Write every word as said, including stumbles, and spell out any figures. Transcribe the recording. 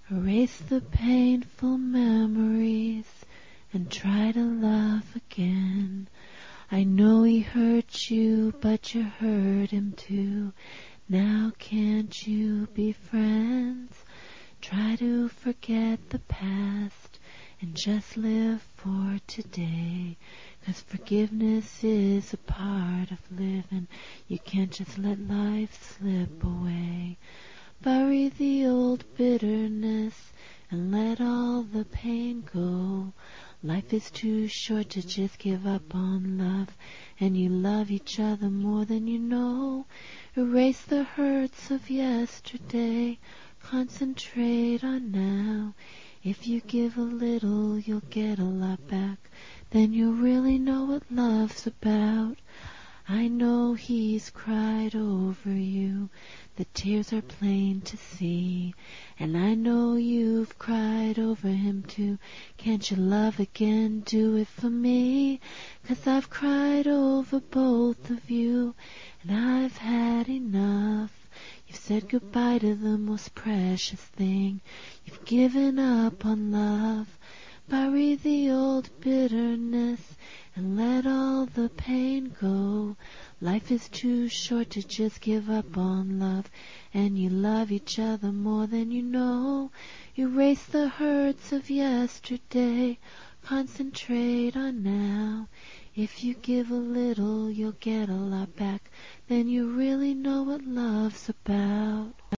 Erase the painful memories and try to love again. I know he hurt you, but you hurt him too. Now can't you be friends? Try to forget the past and just live for today. 'Cause forgiveness is a part of living. You can't just let life slip away. Bury the old bitterness and let all the pain go. Life is too short to just give up on love, and you love each other more than you know. Erase the hurts of yesterday, concentrate on now. If you give a little, you'll get a lot back. Then you'll really know what love's about. I know he's cried over you, the tears are plain to see. And I know you've cried over him too. Can't you love again? Do it for me. 'Cause I've cried over both of you, and I've had enough. You've said goodbye to the most precious thing. You've given up on love. Bury the old bitterness and let all the pain go. Life is too short to just give up on love, and you love each other more than you know. Erase the hurts of yesterday, concentrate on now. If you give a little, you'll get a lot back. Then you really know what love's about.